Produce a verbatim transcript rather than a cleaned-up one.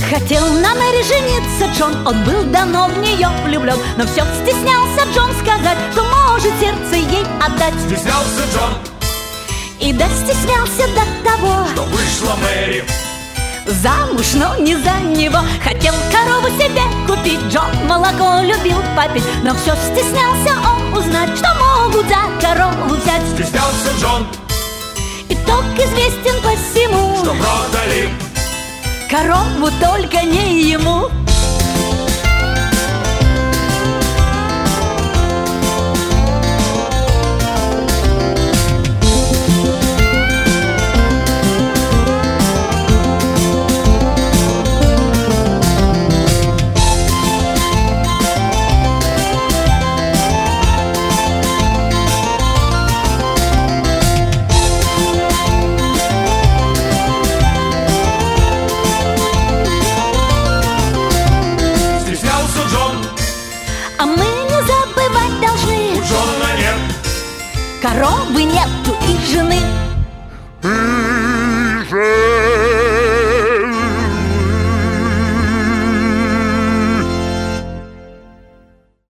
Хотел на Мэри жениться Джон, он был давно в нее влюблен, но все стеснялся Джон сказать, что может сердце ей отдать. Стеснялся Джон и достеснялся до того, что вышла Мэри замуж, но не за него. Хотел корову себе купить, Джон молоко любил попить, но все стеснялся он узнать, что могут за корову взять. Стеснялся Джон, итог известен по всему, что продали корову, только не ему. А мы не забывать должны, у Джона нет коровы нету и жены.